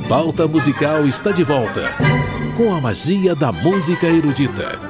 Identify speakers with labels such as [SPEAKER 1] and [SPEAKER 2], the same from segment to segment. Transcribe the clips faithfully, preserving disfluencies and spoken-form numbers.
[SPEAKER 1] Pauta Musical está de volta, com a magia da música erudita.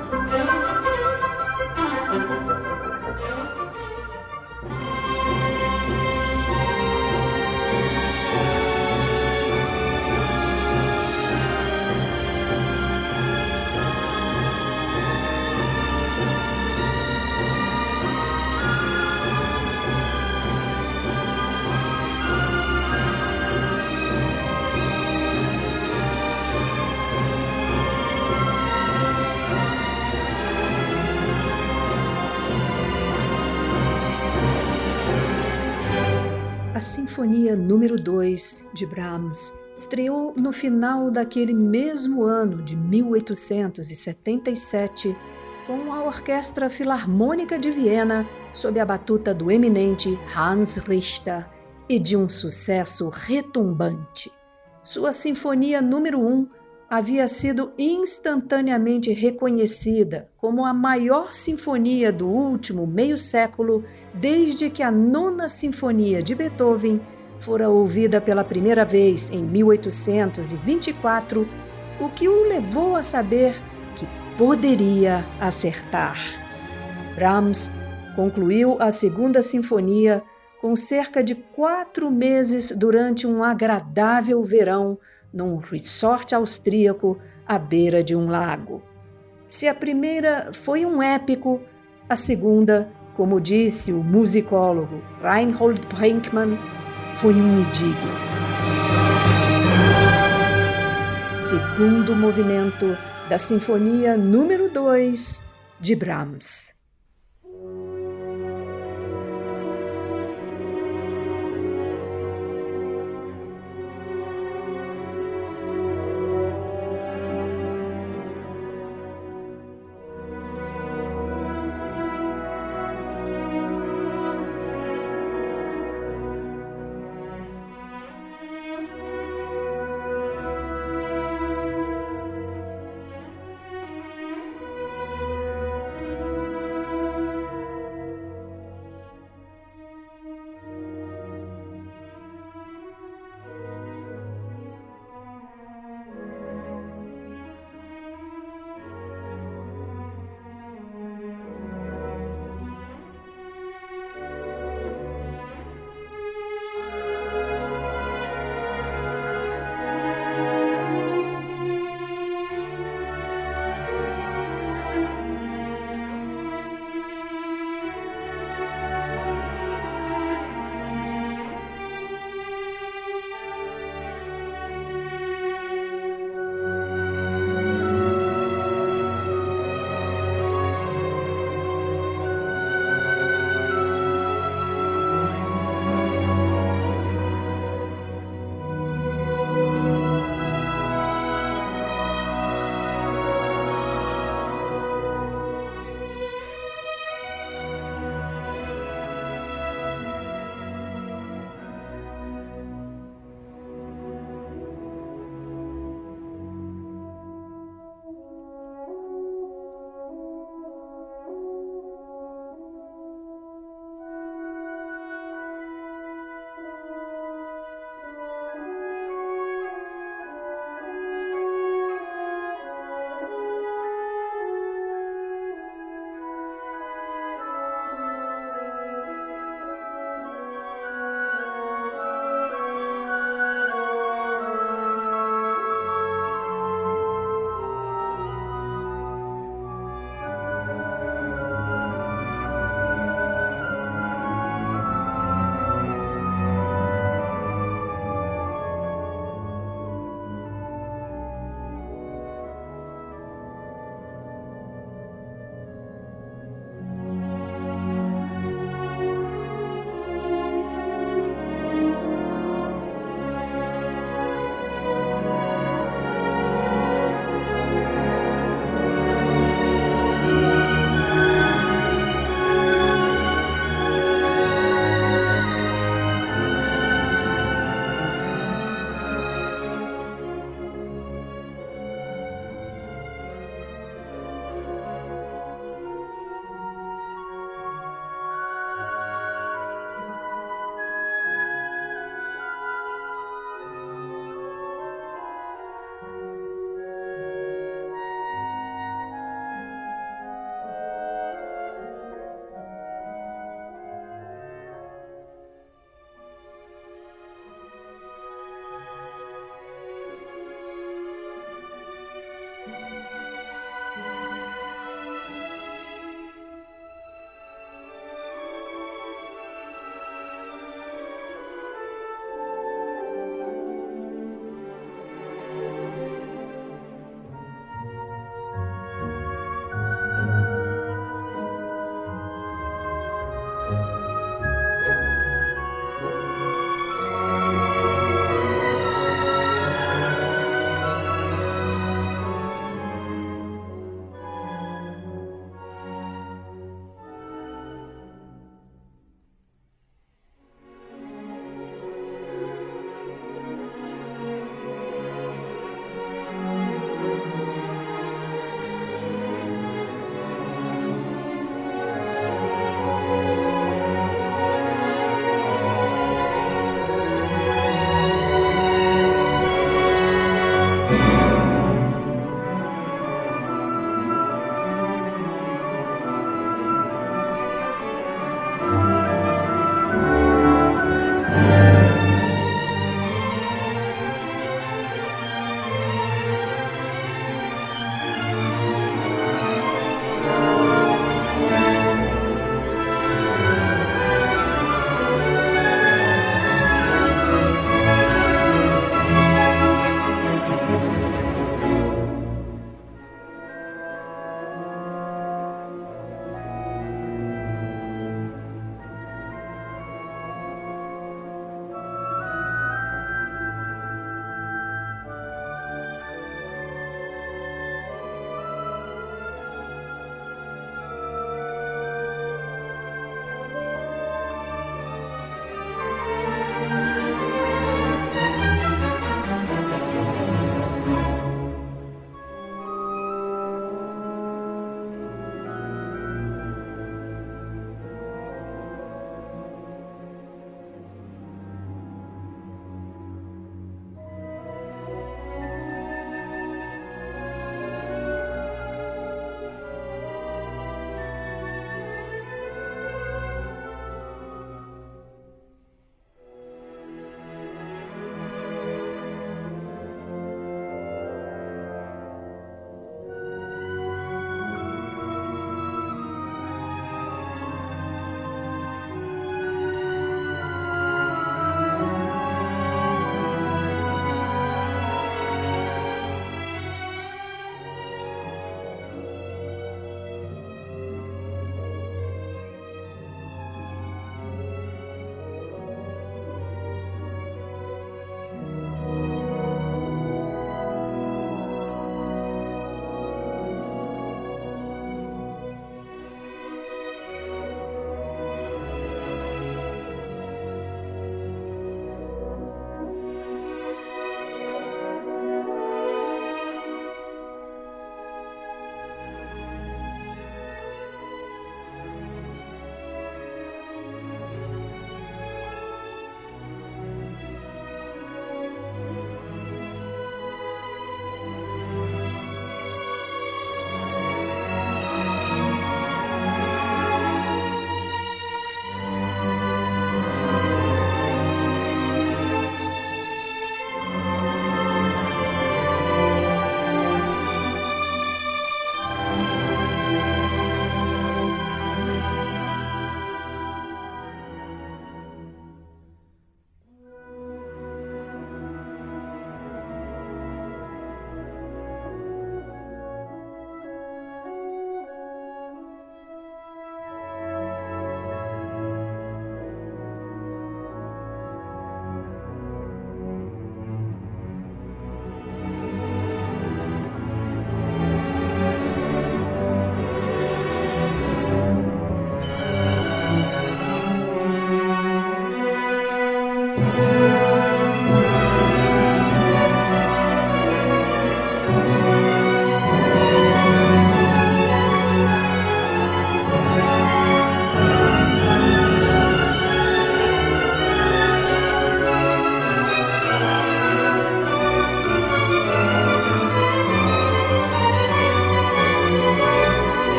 [SPEAKER 2] A Sinfonia número dois de Brahms estreou no final daquele mesmo ano de mil oitocentos e setenta e sete com a Orquestra Filarmônica de Viena sob a batuta do eminente Hans Richter e de um sucesso retumbante. Sua Sinfonia número um havia sido instantaneamente reconhecida como a maior sinfonia do último meio século desde que a Nona Sinfonia de Beethoven fora ouvida pela primeira vez em mil oitocentos e vinte e quatro, o que o levou a saber que poderia acertar. Brahms concluiu a Segunda Sinfonia com cerca de quatro meses durante um agradável verão num resort austríaco à beira de um lago. Se a primeira foi um épico, a segunda, como disse o musicólogo Reinhold Brinkmann, foi um idílio. Segundo movimento da Sinfonia número dois de Brahms.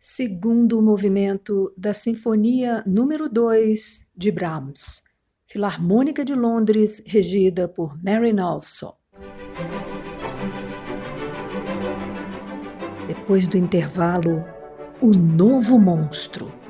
[SPEAKER 2] segundo movimento da Sinfonia número dois de Brahms, Filarmônica de Londres, regida por Mary Nelson. Depois do intervalo, o novo monstro.